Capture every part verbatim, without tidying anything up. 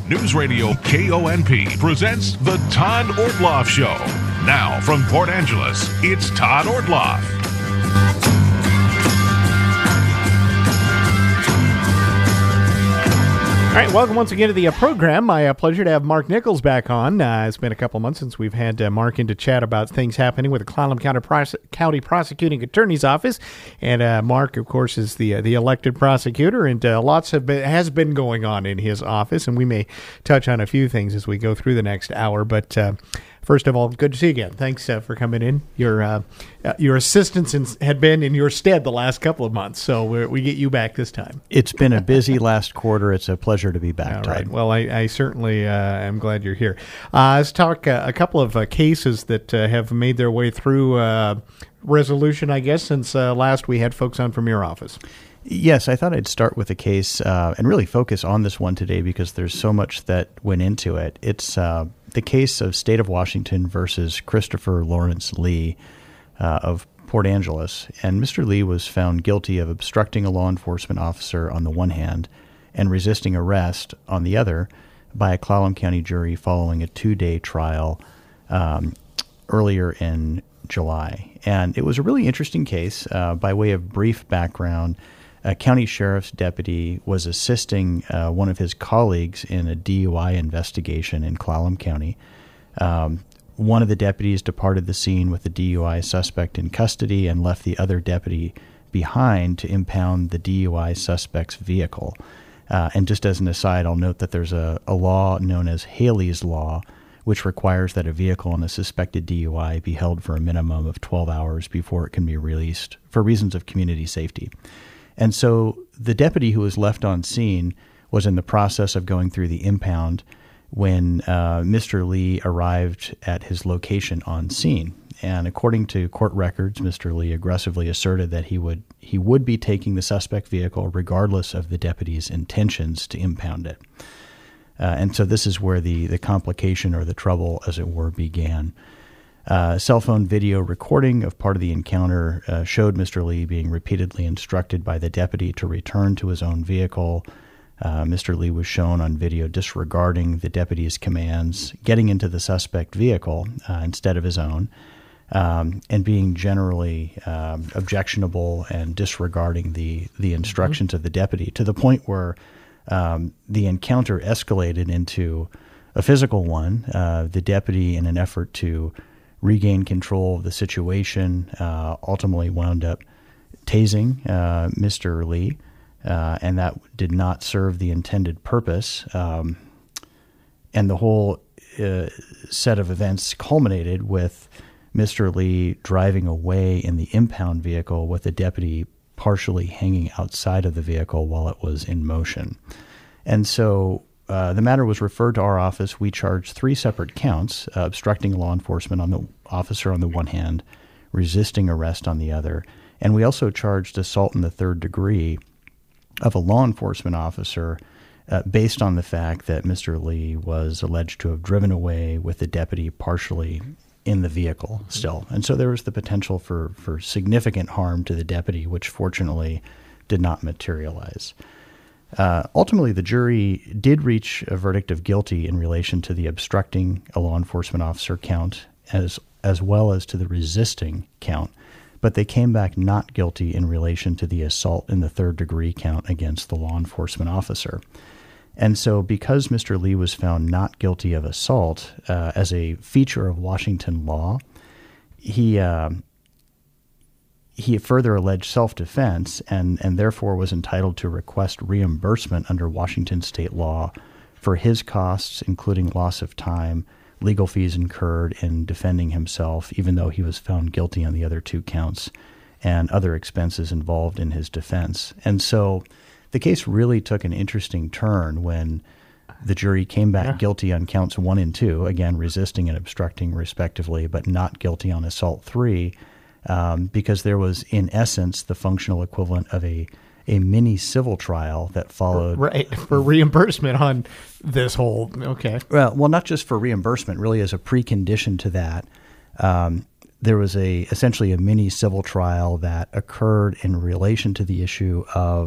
News Radio K O N P presents The Todd Ortloff Show. Now from Port Angeles, it's Todd Ortloff. All right, welcome once again to the uh, program. My uh, pleasure to have Mark Nichols back on. Uh, it's been a couple months since we've had uh, Mark in to chat about things happening with the Clallam County, Pros- County Prosecuting Attorney's Office. And uh, Mark, of course, is the uh, the elected prosecutor, and uh, lots have been, has been going on in his office, and we may touch on a few things as we go through the next hour. But uh, first of all, good to see you again. Thanks uh, for coming in. Your uh, uh, your assistance in, had been in your stead the last couple of months, so we're, we get you back this time. It's been a busy last quarter. It's a pleasure to be back, All Todd. right. Well, I, I certainly uh, am glad you're here. Uh, let's talk uh, a couple of uh, cases that uh, have made their way through uh, resolution, I guess, since uh, last we had folks on from your office. Yes, I thought I'd start with a case uh, and really focus on this one today because there's so much that went into it. It's uh, the case of State of Washington versus Christopher Lawrence Lee uh, of Port Angeles. And Mister Lee was found guilty of obstructing a law enforcement officer on the one hand and resisting arrest on the other by a Clallam County jury following a two-day trial um, earlier in July. And it was a really interesting case. Uh, by way of brief background, a county sheriff's deputy was assisting uh, one of his colleagues in a D U I investigation in Clallam County. Um, one of the deputies departed the scene with the D U I suspect in custody and left the other deputy behind to impound the D U I suspect's vehicle. Uh, and just as an aside, I'll note that there's a, a law known as Haley's Law, which requires that a vehicle on a suspected D U I be held for a minimum of twelve hours before it can be released for reasons of community safety. And so the deputy who was left on scene was in the process of going through the impound when uh, Mister Lee arrived at his location on scene. And according to court records, Mister Lee aggressively asserted that he would he would be taking the suspect vehicle regardless of the deputy's intentions to impound it. Uh, and so this is where the, the complication or the trouble, as it were, began. Uh, cell phone video recording of part of the encounter uh, showed Mister Lee being repeatedly instructed by the deputy to return to his own vehicle. Uh, Mister Lee was shown on video disregarding the deputy's commands, getting into the suspect vehicle uh, instead of his own, um, and being generally um, objectionable and disregarding the, the instructions mm-hmm. of the deputy to the point where um, the encounter escalated into a physical one. Uh, the deputy, in an effort to regain control of the situation, uh, ultimately wound up tasing uh, Mister Lee, uh, and that did not serve the intended purpose. Um, and the whole uh, set of events culminated with Mister Lee driving away in the impound vehicle with the deputy partially hanging outside of the vehicle while it was in motion. And so Uh, the matter was referred to our office. We charged three separate counts, uh, obstructing law enforcement on the officer on the one hand, resisting arrest on the other. And we also charged assault in the third degree of a law enforcement officer uh, based on the fact that Mister Lee was alleged to have driven away with the deputy partially in the vehicle still. And so there was the potential for, for significant harm to the deputy, which fortunately did not materialize. Uh, ultimately, the jury did reach a verdict of guilty in relation to the obstructing a law enforcement officer count as as well as to the resisting count, but they came back not guilty in relation to the assault in the third degree count against the law enforcement officer. And so because Mister Lee was found not guilty of assault uh, as a feature of Washington law, he uh, He further alleged self-defense and, and therefore was entitled to request reimbursement under Washington state law for his costs, including loss of time, legal fees incurred in defending himself, even though he was found guilty on the other two counts, and other expenses involved in his defense. And so the case really took an interesting turn when the jury came back yeah. guilty on counts one and two, again, resisting and obstructing respectively, but not guilty on assault three, Um, because there was, in essence, the functional equivalent of a, a mini civil trial that followed. Right, for reimbursement on this whole, okay. Well, well, not just for reimbursement, really as a precondition to that. Um, there was a essentially a mini civil trial that occurred in relation to the issue of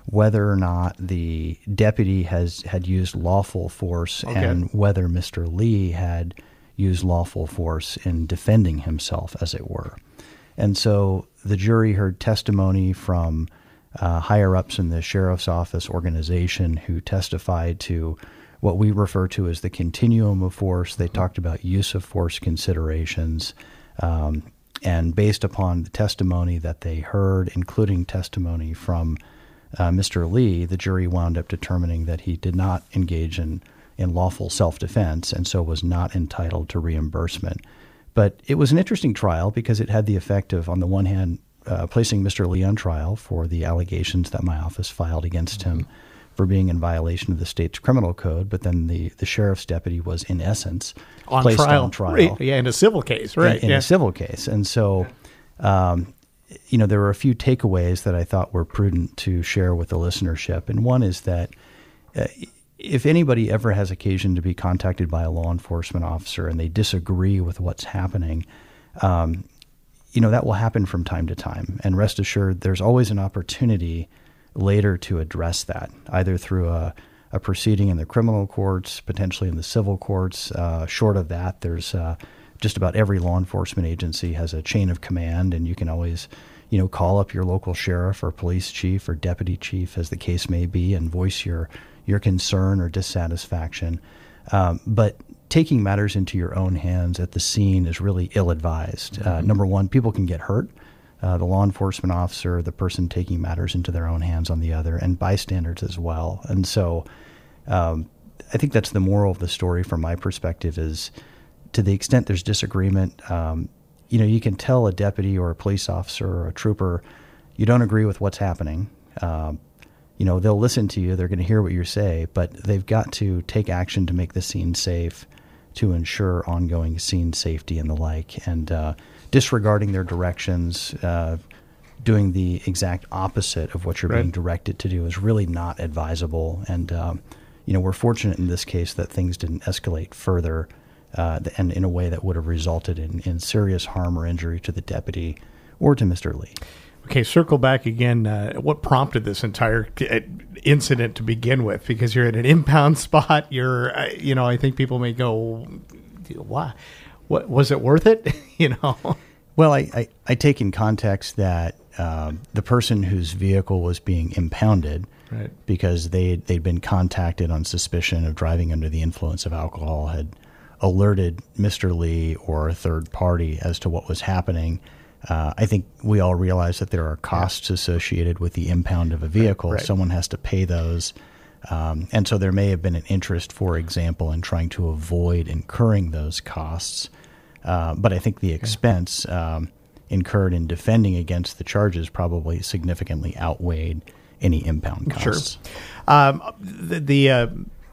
whether or not the deputy has had used lawful force Okay. and whether Mister Lee had used lawful force in defending himself, as it were. And so the jury heard testimony from uh, higher-ups in the sheriff's office organization who testified to what we refer to as the continuum of force. They talked about use of force considerations. Um, and based upon the testimony that they heard, including testimony from uh, Mister Lee, the jury wound up determining that he did not engage in, in lawful self-defense and so was not entitled to reimbursement. But it was an interesting trial because it had the effect of, on the one hand, uh, placing Mister Lee on trial for the allegations that my office filed against mm-hmm. him for being in violation of the state's criminal code, but then the, the sheriff's deputy was, in essence, on placed trial. on trial. Right. Yeah, in a civil case, right. In, in yeah. a civil case. And so, um, you know, there were a few takeaways that I thought were prudent to share with the listenership. And one is that uh, if anybody ever has occasion to be contacted by a law enforcement officer and they disagree with what's happening, um, you know, that will happen from time to time. And rest assured, there's always an opportunity later to address that, either through a, a proceeding in the criminal courts, potentially in the civil courts. Uh, short of that, there's uh, just about every law enforcement agency has a chain of command, and you can always, you know, call up your local sheriff or police chief or deputy chief, as the case may be, and voice your your concern or dissatisfaction. Um, but taking matters into your own hands at the scene is really ill-advised. Mm-hmm. Uh, number one, people can get hurt. Uh, the law enforcement officer, the person taking matters into their own hands on the other, and bystanders as well. And so um, I think that's the moral of the story from my perspective is, to the extent there's disagreement, um, you know, you can tell a deputy or a police officer or a trooper, you don't agree with what's happening. Um, you know, they'll listen to you, they're going to hear what you say, but they've got to take action to make the scene safe, to ensure ongoing scene safety and the like. And uh, disregarding their directions, uh, doing the exact opposite of what you're right. being directed to do is really not advisable. And, um, you know, we're fortunate in this case that things didn't escalate further uh, and in a way that would have resulted in, in serious harm or injury to the deputy or to Mister Lee. Okay, circle back again. Uh, what prompted this entire uh, incident to begin with? Because you're at an impound spot. You're, uh, you know, I think people may go, "Why? What was it worth it?" you know. Well, I, I, I take in context that um, the person whose vehicle was being impounded, right. because they they'd been contacted on suspicion of driving under the influence of alcohol, had alerted Mister Lee or a third party as to what was happening. Uh, I think we all realize that there are costs yeah. associated with the impound of a vehicle. Right, right. Someone has to pay those. Um, and so there may have been an interest, for example, in trying to avoid incurring those costs. Uh, but I think the expense um, incurred in defending against the charges probably significantly outweighed any impound costs. Sure. Um, the the uh,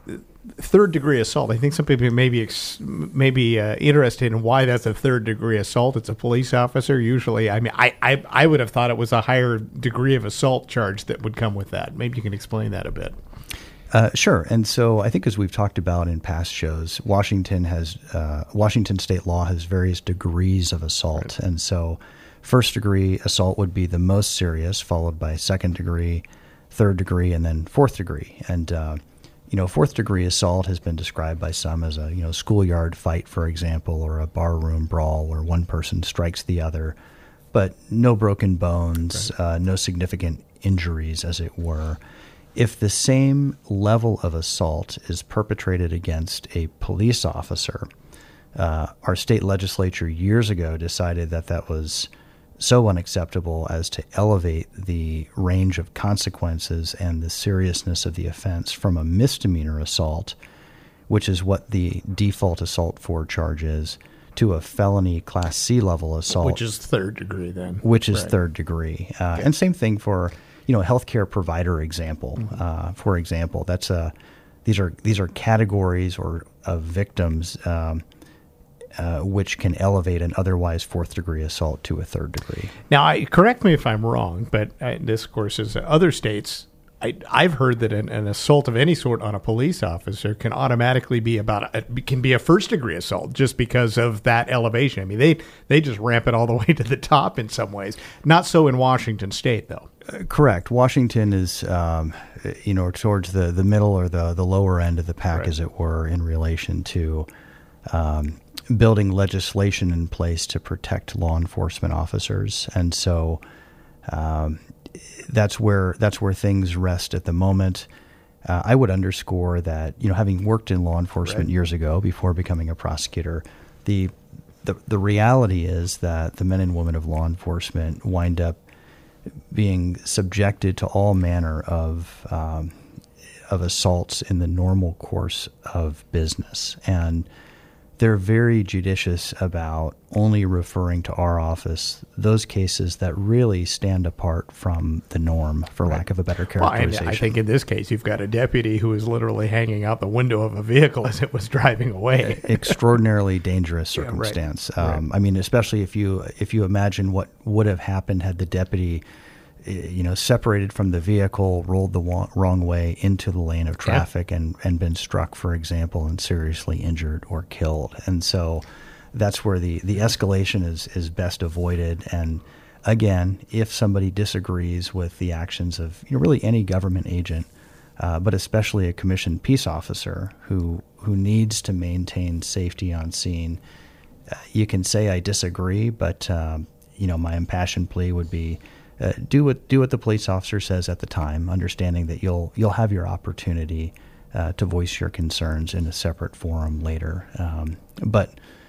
third degree assault, I think some people may be, ex- may be uh, interested in why that's a third degree assault. It's a police officer. Usually, I mean, I, I, I would have thought it was a higher degree of assault charge that would come with that. Maybe you can explain that a bit. Uh, sure. And so I think, as we've talked about in past shows, Washington has uh, Washington state law has various degrees of assault. Right. And so first degree assault would be the most serious, followed by second degree, third degree, and then fourth degree. And, uh, you know, fourth degree assault has been described by some as a, you know, schoolyard fight, for example, or a barroom brawl where one person strikes the other, but no broken bones, right. uh, no significant injuries, as it were. If the same level of assault is perpetrated against a police officer, uh, our state legislature years ago decided that that was so unacceptable as to elevate the range of consequences and the seriousness of the offense from a misdemeanor assault, which is what the default assault for charge is, to a felony class C level assault. Which is third degree then. Which is right. third degree. Uh, okay. And same thing for, you know, a healthcare provider example. Mm-hmm. Uh, for example, that's a, these are these are categories or of victims um, uh, which can elevate an otherwise fourth degree assault to a third degree. Now, I, correct me if I'm wrong, but I, this, of course, is other states. I, I've heard that an, an assault of any sort on a police officer can automatically be about a, can be a first degree assault just because of that elevation. I mean, they they just ramp it all the way to the top in some ways. Not so in Washington State, though. Correct. Washington is, um, you know, towards the, the middle or the, the lower end of the pack, right, as it were, in relation to um, building legislation in place to protect law enforcement officers. And so um, that's where that's where things rest at the moment. Uh, I would underscore that, you know, having worked in law enforcement right. years ago before becoming a prosecutor, the, the the reality is that the men and women of law enforcement wind up being subjected to all manner of um, of assaults in the normal course of business, and they're very judicious about only referring to our office those cases that really stand apart from the norm, for right. lack of a better characterization. Well, I think in this case, you've got a deputy who is literally hanging out the window of a vehicle as it was driving away. Extraordinarily dangerous circumstance. Yeah, right. Um, right. I mean, especially if you if you imagine what would have happened had the deputy, you know, separated from the vehicle, rolled the wa- wrong way into the lane of traffic, yeah. and, and been struck, for example, and seriously injured or killed. And so that's where the, the escalation is, is best avoided. And again, if somebody disagrees with the actions of, you know, really any government agent, uh, but especially a commissioned peace officer who who needs to maintain safety on scene, uh, you can say I disagree, but um, you know, my impassioned plea would be, Uh, do what do what the police officer says at the time, understanding that you'll you'll have your opportunity uh, to voice your concerns in a separate forum later. Um, but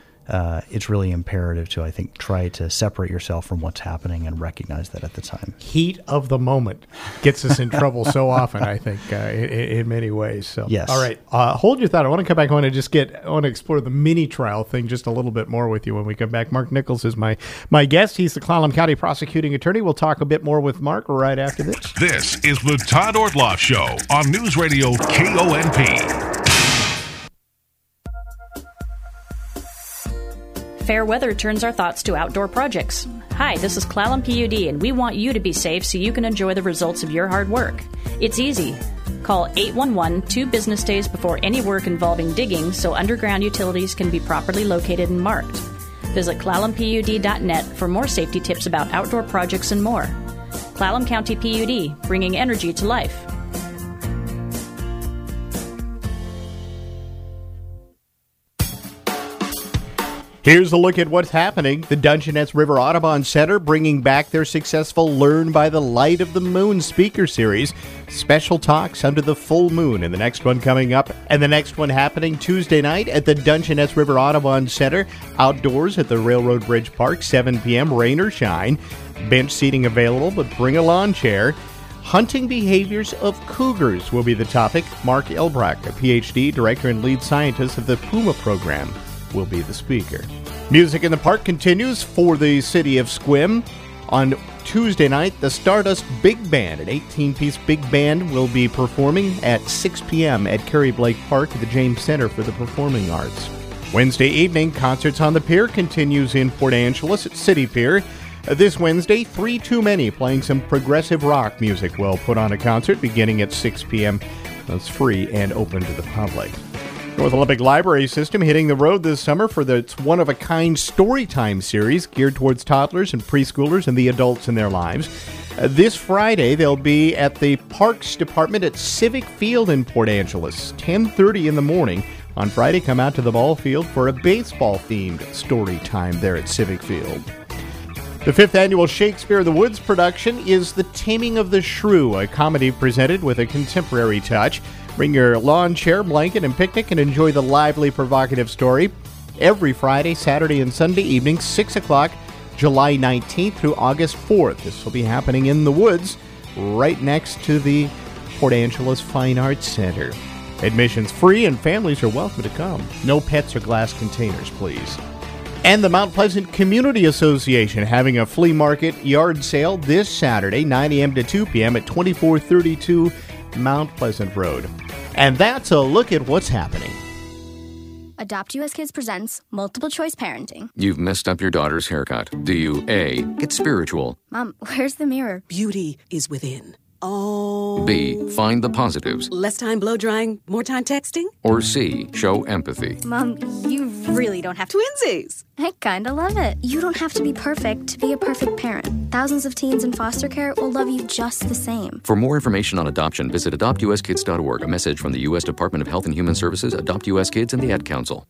uh, it's really imperative to, I think, try to separate yourself from what's happening and recognize that at the time. Heat of the moment gets us in trouble so often, I think, uh, in, in many ways. So, yes. All right. Uh, hold your thought. I want to come back on and just get, I want to explore the mini trial thing just a little bit more with you when we come back. Mark Nichols is my, my guest. He's the Clallam County prosecuting attorney. We'll talk a bit more with Mark right after this. This is the Todd Ortloff Show on News Radio K O N P. Fair weather turns our thoughts to outdoor projects. Hi, this is Clallam P U D, and we want you to be safe so you can enjoy the results of your hard work. It's easy. Call eight one one two business days before any work involving digging so underground utilities can be properly located and marked. Visit clallam p u d dot net for more safety tips about outdoor projects and more. Clallam County P U D, bringing energy to life. Here's a look at what's happening. The Dungeness River Audubon Center bringing back their successful Learn by the Light of the Moon speaker series. Special talks under the full moon, and the next one coming up, and the next one happening Tuesday night at the Dungeness River Audubon Center, outdoors at the Railroad Bridge Park, seven p.m., rain or shine. Bench seating available, but bring a lawn chair. Hunting behaviors of cougars will be the topic. Mark Elbrock, a P H D, director and lead scientist of the Puma program, will be the speaker. Music in the Park continues for the city of Sequim. On Tuesday night, the Stardust Big Band, an eighteen-piece big band, will be performing at six p.m. at Carrie Blake Park at the James Center for the Performing Arts. Wednesday evening, Concerts on the Pier continues in Port Angeles at City Pier. This Wednesday, Three Too Many, playing some progressive rock music, will put on a concert beginning at six p.m. It's free and open to the public. North Olympic Library System hitting the road this summer for the its one-of-a-kind Storytime series geared towards toddlers and preschoolers and the adults in their lives. Uh, this Friday, they'll be at the Parks Department at Civic Field in Port Angeles, ten thirty in the morning. On Friday, come out to the ball field for a baseball-themed Storytime there at Civic Field. The fifth annual Shakespeare in the Woods production is The Taming of the Shrew, a comedy presented with a contemporary touch. Bring your lawn chair, blanket, and picnic and enjoy the lively, provocative story. Every Friday, Saturday, and Sunday evening, six o'clock, July nineteenth through August fourth. This will be happening in the woods, right next to the Port Angeles Fine Arts Center. Admission's free and families are welcome to come. No pets or glass containers, please. And the Mount Pleasant Community Association having a flea market yard sale this Saturday, nine a.m. to two p.m. at twenty-four thirty-two Mount Pleasant Road. And that's a look at what's happening. Adopt U S Kids presents Multiple Choice Parenting. You've messed up your daughter's haircut. Do you A, get spiritual? Mom, where's the mirror? Beauty is within. Oh. B, find the positives. Less time blow drying, more time texting? Or C, show empathy. Mom, you really don't have to. Twinsies! I kinda love it. You don't have to be perfect to be a perfect parent. Thousands of teens in foster care will love you just the same. For more information on adoption, visit adopt u s kids dot org. A message from the U S Department of Health and Human Services, Adopt U S Kids, and the Ad Council.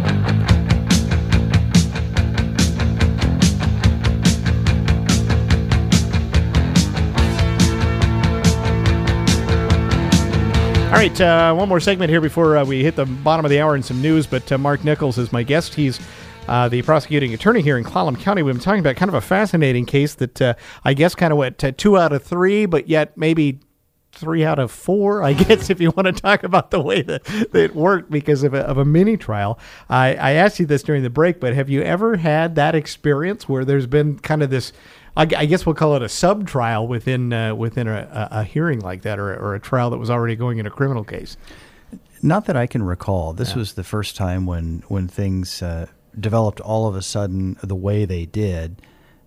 All right, uh, one more segment here before uh, we hit the bottom of the hour and some news, but uh, Mark Nichols is my guest. He's uh, the prosecuting attorney here in Clallam County. We've been talking about kind of a fascinating case that uh, I guess kind of went uh, two out of three, but yet maybe three out of four, I guess, if you want to talk about the way that, that it worked because of a, of a mini trial. I, I asked you this during the break, but have you ever had that experience where there's been kind of this, I, I guess we'll call it a sub-trial within uh, within a, a hearing like that, or, or a trial that was already going in a criminal case? Not that I can recall. This Yeah. was the first time when, when things uh, developed all of a sudden the way they did.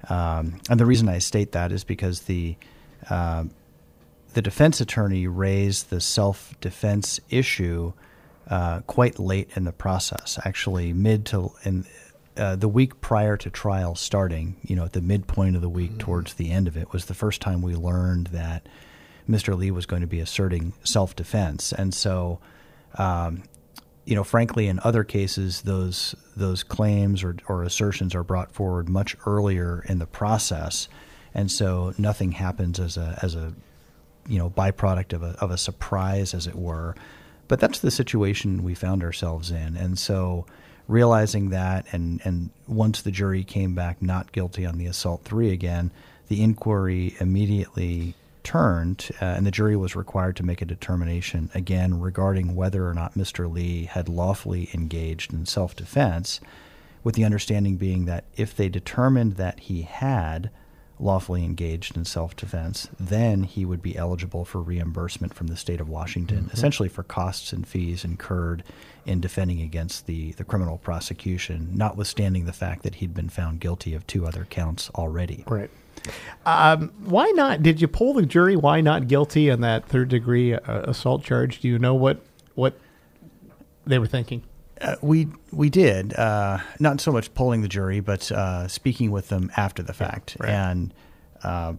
Um, and the reason I state that is because the uh, the defense attorney raised the self-defense issue uh, quite late in the process, actually mid to in uh, the week prior to trial starting, you know, at the midpoint of the week mm-hmm. towards the end of it, was the first time we learned that Mister Lee was going to be asserting self-defense. And so, um, you know, frankly, in other cases, those those claims or, or assertions are brought forward much earlier in the process. And so nothing happens as a as a you know, byproduct of a of a surprise, as it were. But that's the situation we found ourselves in. And so realizing that, and, and once the jury came back not guilty on the assault three again, the inquiry immediately turned, uh, and the jury was required to make a determination again regarding whether or not Mister Lee had lawfully engaged in self-defense, with the understanding being that if they determined that he had lawfully engaged in self-defense, then he would be eligible for reimbursement from the state of Washington, mm-hmm. essentially for costs and fees incurred in defending against the, the criminal prosecution, notwithstanding the fact that he'd been found guilty of two other counts already. Right. Um, why not? Did you poll the jury? Why not guilty on that third-degree uh, assault charge? Do you know what what they were thinking? Uh, we we did, uh, not so much polling the jury, but uh, speaking with them after the fact. Right. And uh,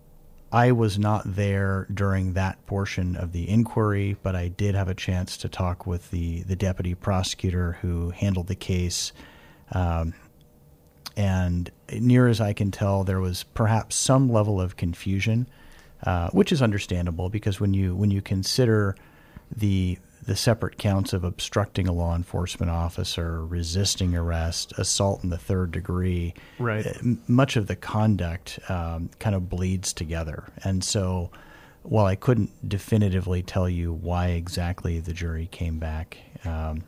I was not there during that portion of the inquiry, but I did have a chance to talk with the, the deputy prosecutor who handled the case. Um, and near as I can tell, there was perhaps some level of confusion, uh, which is understandable because when you when you consider the the separate counts of obstructing a law enforcement officer, resisting arrest, assault in the third degree, right. m- much of the conduct um, kind of bleeds together. And so while I couldn't definitively tell you why exactly the jury came back um,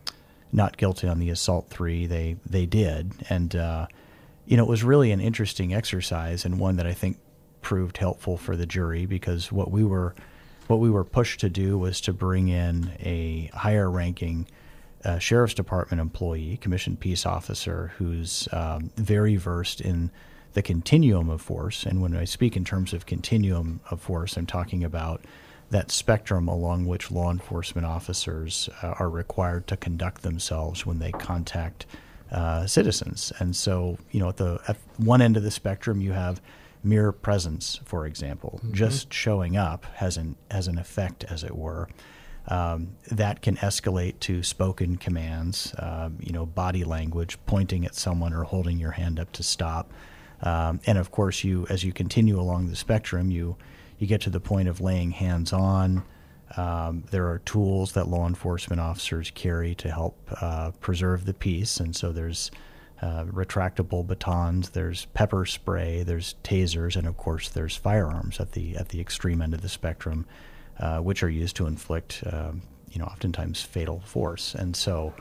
not guilty on the assault three, they, they did. And, uh, you know, it was really an interesting exercise and one that I think proved helpful for the jury because what we were What we were pushed to do was to bring in a higher-ranking uh, Sheriff's Department employee, commissioned peace officer, who's um, very versed in the continuum of force. And when I speak in terms of continuum of force, I'm talking about that spectrum along which law enforcement officers uh, are required to conduct themselves when they contact uh, citizens. And so, you know, at the at one end of the spectrum, you have mere presence, for example, mm-hmm. just showing up has an has an effect, as it were. Um, that can escalate to spoken commands, um, you know, body language, pointing at someone or holding your hand up to stop. Um, and of course, you as you continue along the spectrum, you you get to the point of laying hands on. Um, there are tools that law enforcement officers carry to help uh, preserve the peace, and so there's Uh, retractable batons, there's pepper spray, there's tasers, and of course there's firearms at the at the extreme end of the spectrum, uh, which are used to inflict, um, you know, oftentimes fatal force. And so,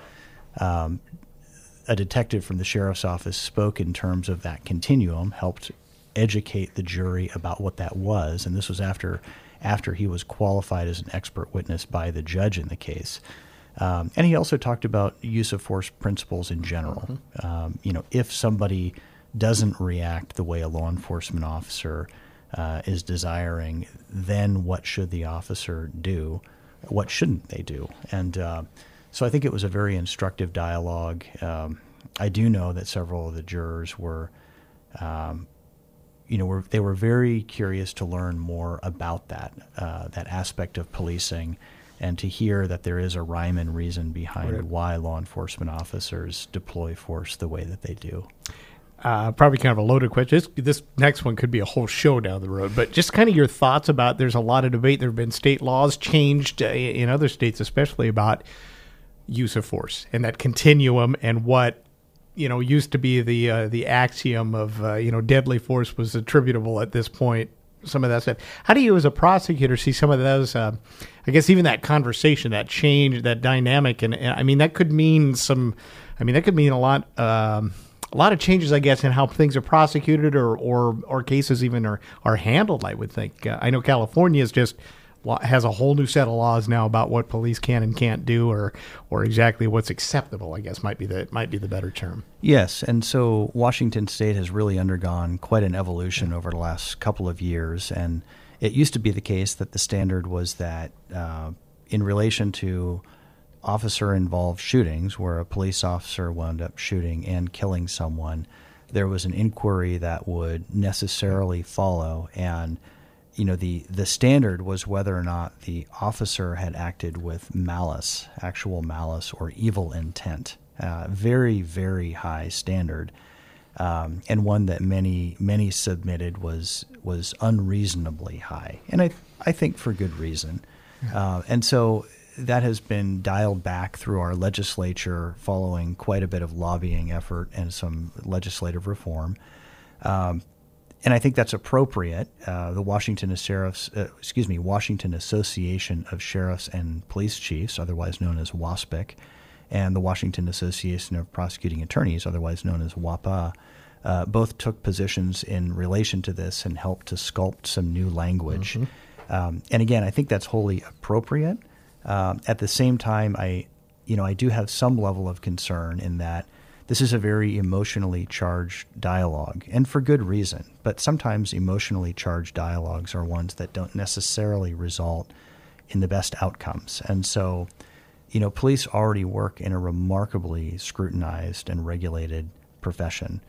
um, a detective from the sheriff's office spoke in terms of that continuum, helped educate the jury about what that was, and this was after after he was qualified as an expert witness by the judge in the case. Um, and he also talked about use of force principles in general. Mm-hmm. Um, you know, if somebody doesn't react the way a law enforcement officer uh, is desiring, then what should the officer do? What shouldn't they do? And uh, so I think it was a very instructive dialogue. Um, I do know that several of the jurors were, um, you know, were, they were very curious to learn more about that, uh, that aspect of policing, and to hear that there is a rhyme and reason behind right. why law enforcement officers deploy force the way that they do. Uh, probably kind of a loaded question. This, this next one could be a whole show down the road, but just kind of your thoughts about, there's a lot of debate. There have been state laws changed uh, in other states, especially about use of force and that continuum, and what, you know, used to be the uh, the axiom of, uh, you know, deadly force was attributable at this point, some of that stuff. How do you as a prosecutor see some of those, uh, I guess even that conversation, that change, that dynamic, and, and I mean, that could mean some, I mean, that could mean a lot, um, a lot of changes, I guess, in how things are prosecuted or or, or cases even are, are handled, I would think. Uh, I know California is just has a whole new set of laws now about what police can and can't do, or or exactly what's acceptable, I guess might be the might be the better term. Yes, and so Washington State has really undergone quite an evolution over the last couple of years, and it used to be the case that the standard was that uh, in relation to officer-involved shootings, where a police officer wound up shooting and killing someone, there was an inquiry that would necessarily follow, and you know, the, the standard was whether or not the officer had acted with malice, actual malice or evil intent. Uh, very, very high standard, um, and one that many, many submitted was was unreasonably high, and I I think for good reason. Uh, and so that has been dialed back through our legislature, following quite a bit of lobbying effort and some legislative reform. Um, And I think that's appropriate. Uh, the Washington Sheriffs, uh, excuse me, Washington Association of Sheriffs and Police Chiefs, otherwise known as WASPIC, and the Washington Association of Prosecuting Attorneys, otherwise known as WAPA, uh, both took positions in relation to this and helped to sculpt some new language. Mm-hmm. Um, and again, I think that's wholly appropriate. Um, at the same time, I, you know, I do have some level of concern in that this is a very emotionally charged dialogue, and for good reason. But sometimes emotionally charged dialogues are ones that don't necessarily result in the best outcomes. And so, you know, police already work in a remarkably scrutinized and regulated profession.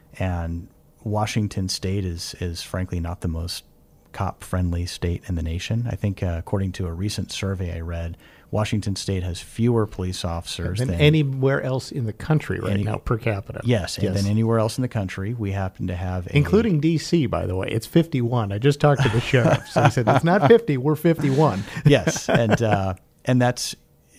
And Washington State is, is frankly not the most cop-friendly state in the nation. I think uh, according to a recent survey I read, Washington State has fewer police officers than, than anywhere else in the country right any, now per capita. Yes, yes, than anywhere else in the country. We happen to have a, including D C, by the way. It's fifty-one. I just talked to the sheriff. So he said, it's not fifty, we're fifty-one. Yes, and uh, and that's,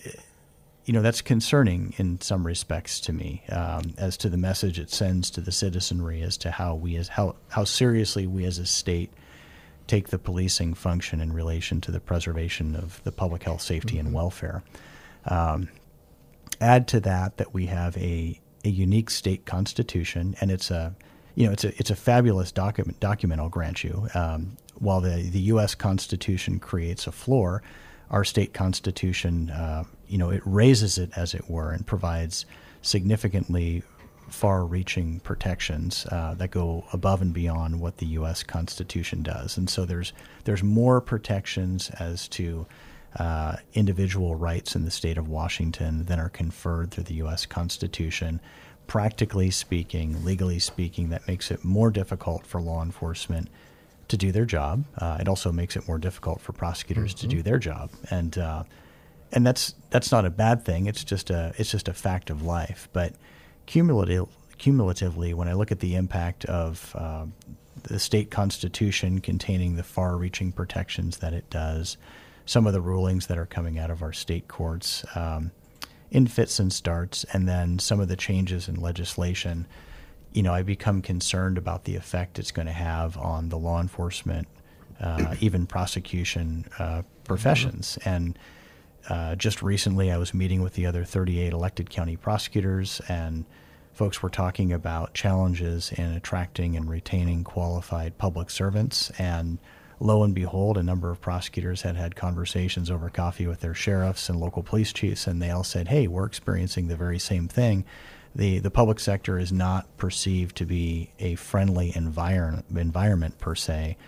you know, that's concerning in some respects to me, um, as to the message it sends to the citizenry as to how we as how how seriously we as a state take the policing function in relation to the preservation of the public health, safety, mm-hmm. and welfare. Um, add to that that we have a, a unique state constitution, and it's a, you know, it's a it's a fabulous document. Document, I'll grant you. Um, while the the U S Constitution creates a floor, our state constitution, uh, you know, it raises it, as it were, and provides significantly far-reaching protections uh, that go above and beyond what the U S Constitution does. And so there's there's more protections as to uh, individual rights in the state of Washington than are conferred through the U S Constitution. Practically speaking, legally speaking, that makes it more difficult for law enforcement to do their job. Uh, it also makes it more difficult for prosecutors mm-hmm. to do their job. And uh, and that's that's not a bad thing. It's just a it's just a fact of life. But Cumulative, cumulatively, when I look at the impact of uh, the state constitution containing the far-reaching protections that it does, some of the rulings that are coming out of our state courts um, in fits and starts, and then some of the changes in legislation, you know, I become concerned about the effect it's going to have on the law enforcement, uh, even prosecution uh, professions. Mm-hmm. And Uh, just recently, I was meeting with the other thirty-eight elected county prosecutors, and folks were talking about challenges in attracting and retaining qualified public servants. And lo and behold, a number of prosecutors had had conversations over coffee with their sheriffs and local police chiefs, and they all said, hey, we're experiencing the very same thing. The, the public sector is not perceived to be a friendly environ- environment per se.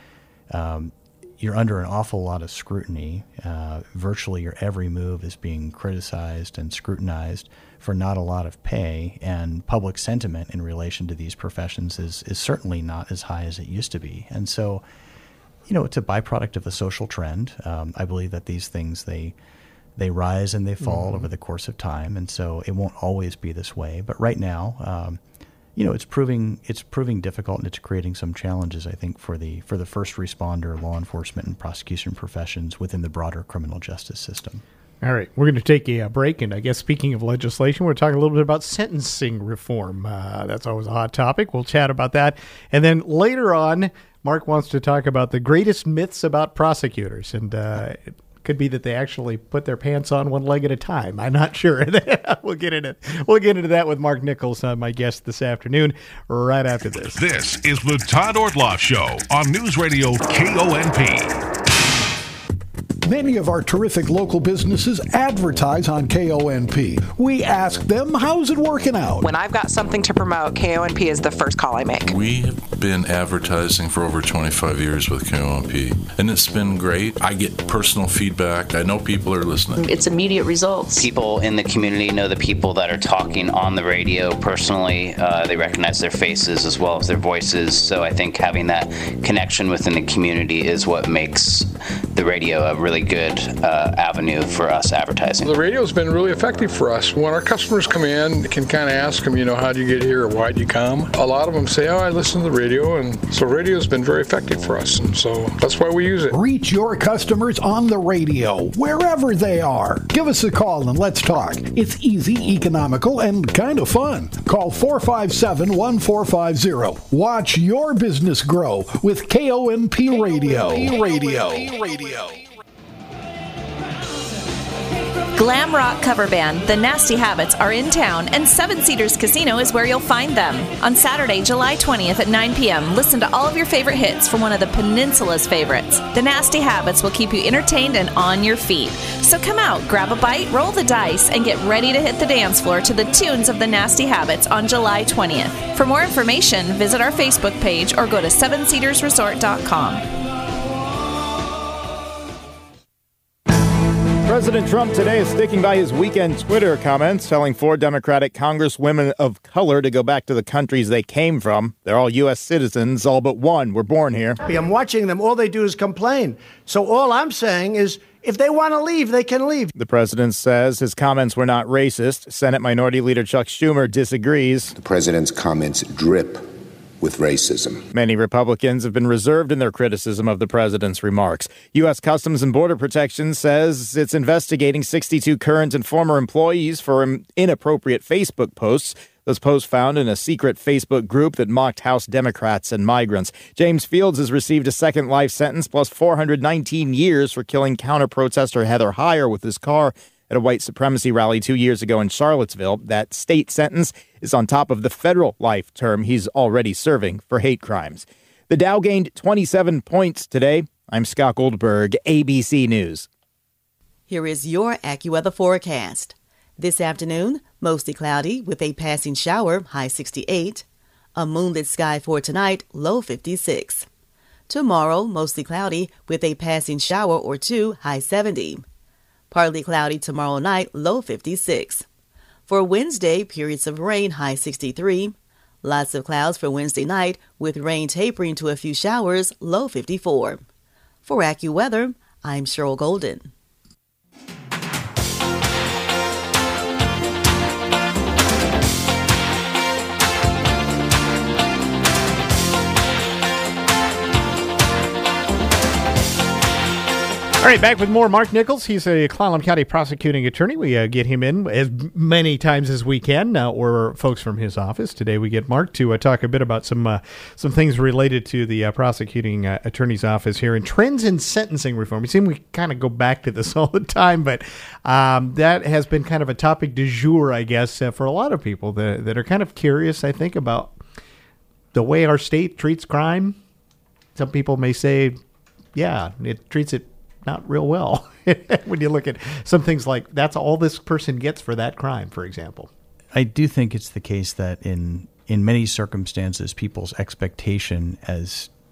um, you're under an awful lot of scrutiny. Uh, virtually your every move is being criticized and scrutinized for not a lot of pay, and public sentiment in relation to these professions is, is certainly not as high as it used to be. And so, you know, it's a byproduct of the social trend. Um, I believe that these things, they they rise and they fall mm-hmm. over the course of time, and so it won't always be this way. But right now, um, you know, it's proving it's proving difficult, and it's creating some challenges, I think, for the for the first responder, law enforcement, and prosecution professions within the broader criminal justice system. All right, we're going to take a break, and I guess speaking of legislation, we're talking a little bit about sentencing reform. Uh, that's always a hot topic. We'll chat about that. And then later on, Mark wants to talk about the greatest myths about prosecutors, and uh, it could be that they actually put their pants on one leg at a time. I'm not sure. we'll get into we'll get into that with Mark Nichols, uh, my guest this afternoon, right after this. This is the Todd Ortloff Show on News Radio K O N P. Many of our terrific local businesses advertise on K O N P. We ask them, how's it working out? When I've got something to promote, K O N P is the first call I make. We have been advertising for over twenty-five years with K O N P, and it's been great. I get personal feedback. I know people are listening. It's immediate results. People in the community know the people that are talking on the radio personally. Uh, they recognize their faces as well as their voices. So I think having that connection within the community is what makes the radio a really good uh, avenue for us advertising. The radio's been really effective for us. When our customers come in, you can kind of ask them, you know, how do you get here or why do you come? A lot of them say, oh, I listen to the radio, and so radio's been very effective for us, and so that's why we use it. Reach your customers on the radio, wherever they are. Give us a call and let's talk. It's easy, economical, and kind of fun. Call four five seven, one four five zero. Watch your business grow with K O N P Radio. K O N P Radio. K O N P Radio. Glam rock cover band The Nasty Habits are in town, and Seven Cedars Casino is where you'll find them. On Saturday, July twentieth at nine p.m., listen to all of your favorite hits from one of the Peninsula's favorites. The Nasty Habits will keep you entertained and on your feet. So come out, grab a bite, roll the dice, and get ready to hit the dance floor to the tunes of The Nasty Habits on July twentieth. For more information, visit our Facebook page or go to seven cedars resort dot com. President Trump today is sticking by his weekend Twitter comments, telling four Democratic congresswomen of color to go back to the countries they came from. They're all U S citizens, all but one were born here. I'm watching them. All they do is complain. So all I'm saying is, if they want to leave, they can leave. The president says his comments were not racist. Senate Minority Leader Chuck Schumer disagrees. The president's comments drip with racism. Many Republicans have been reserved in their criticism of the president's remarks. U S. Customs and Border Protection says it's investigating sixty-two current and former employees for inappropriate Facebook posts. Those posts found in a secret Facebook group that mocked House Democrats and migrants. James Fields has received a second life sentence plus four hundred nineteen years for killing counter-protester Heather Heyer with his car at a white supremacy rally two years ago in Charlottesville. That state sentence is on top of the federal life term he's already serving for hate crimes. The Dow gained twenty-seven points today. I'm Scott Goldberg, A B C News. Here is your AccuWeather forecast. This afternoon, mostly cloudy with a passing shower, high sixty-eight. A moonlit sky for tonight, low fifty-six. Tomorrow, mostly cloudy with a passing shower or two, high seventy. Partly cloudy tomorrow night, low fifty-six. For Wednesday, periods of rain, high sixty-three. Lots of clouds for Wednesday night, with rain tapering to a few showers, low fifty-four. For AccuWeather, I'm Cheryl Golden. All right, back with more. Mark Nichols. He's a Clallam County prosecuting attorney. We uh, get him in as many times as we can, uh, or folks from his office. Today we get Mark to uh, talk a bit about some uh, some things related to the uh, prosecuting uh, attorney's office here and trends in sentencing reform. We seem we kind of go back to this all the time, but um, that has been kind of a topic du jour, I guess, uh, for a lot of people that, that are kind of curious, I think, about the way our state treats crime. Some people may say, yeah, it treats it not real well when you look at some things like that's all this person gets for that crime, for example. I do think it's the case that in in many circumstances, people's expectation as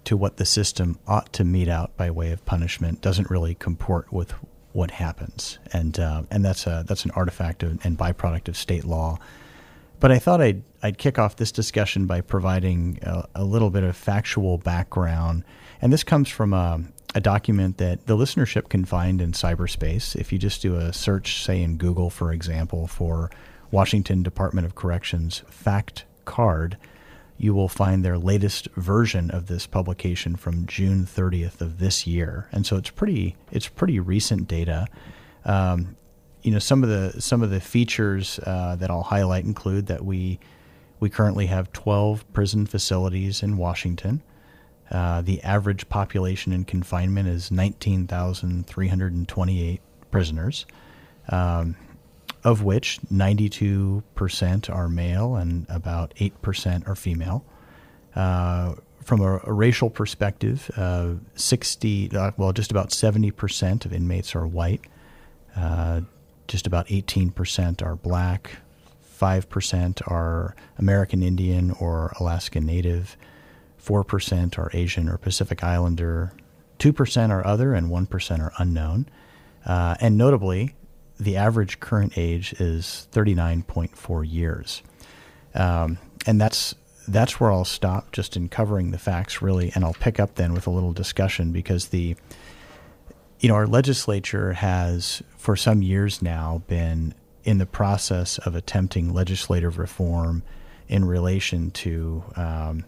to what the system ought to mete out by way of punishment doesn't really comport with what happens, and uh, and that's a that's an artifact of, and byproduct of state law. But I thought I'd I'd kick off this discussion by providing a, a little bit of factual background, and this comes from a, a document that the listenership can find in cyberspace. If you just do a search, say in Google, for example, for Washington Department of Corrections Fact Card, you will find their latest version of this publication from June thirtieth of this year, and so it's pretty it's pretty recent data. Um, you know, some of the some of the features uh, that I'll highlight include that we we currently have twelve prison facilities in Washington. Uh, the average population in confinement is nineteen thousand three hundred twenty-eight prisoners. Um, of which ninety-two percent are male and about eight percent are female. Uh, from a, a racial perspective, uh, sixty, uh, well, just about seventy percent of inmates are white. Uh, just about eighteen percent are black. five percent are American Indian or Alaska Native. four percent are Asian or Pacific Islander. two percent are other, and one percent are unknown. Uh, and notably, the average current age is thirty-nine point four years. Um, and that's that's where I'll stop just in covering the facts, really, and I'll pick up then with a little discussion because the, you know, our legislature has for some years now been in the process of attempting legislative reform in relation to, um,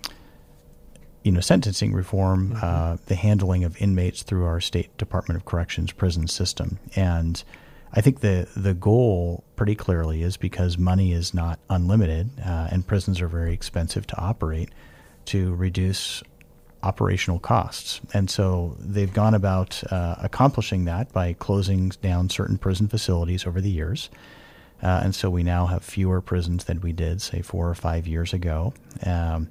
you know, sentencing reform, mm-hmm. uh, the handling of inmates through our State Department of Corrections prison system. And I think the the goal pretty clearly is because money is not unlimited uh, and prisons are very expensive to operate, to reduce operational costs. And so they've gone about uh, accomplishing that by closing down certain prison facilities over the years. Uh, and so we now have fewer prisons than we did, say, four or five years ago. Um,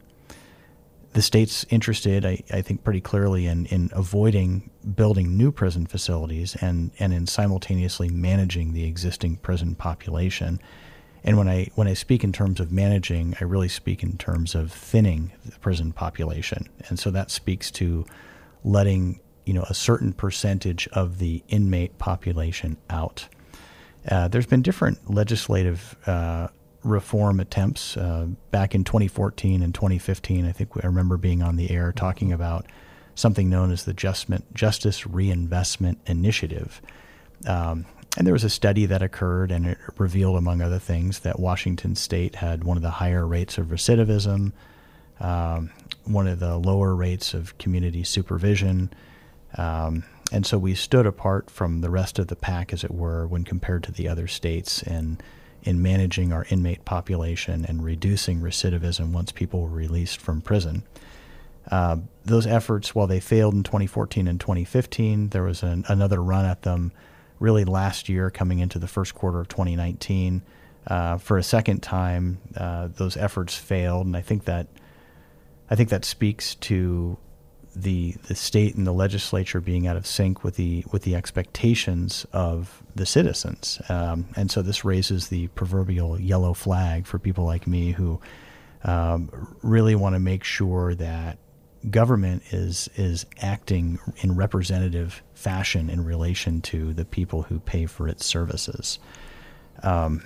The state's interested, I, I think, pretty clearly in, in avoiding building new prison facilities and, and in simultaneously managing the existing prison population. And when I when I speak in terms of managing, I really speak in terms of thinning the prison population. And so that speaks to letting, you know, a certain percentage of the inmate population out. Uh, there's been different legislative uh reform attempts uh, back in twenty fourteen and twenty fifteen. I think I remember being on the air talking about something known as the Justment, Justice Reinvestment Initiative. Um, and there was a study that occurred, and it revealed, among other things, that Washington State had one of the higher rates of recidivism, um, one of the lower rates of community supervision. Um, and so we stood apart from the rest of the pack, as it were, when compared to the other states and in managing our inmate population and reducing recidivism once people were released from prison. Uh, those efforts, while they failed in twenty fourteen and twenty fifteen, there was an, another run at them really last year coming into the first quarter of twenty nineteen. Uh, for a second time, uh, those efforts failed, and I think that I think that speaks to the the state and the legislature being out of sync with the with the expectations of the citizens, um, and so this raises the proverbial yellow flag for people like me who um, really want to make sure that government is is acting in representative fashion in relation to the people who pay for its services. Um,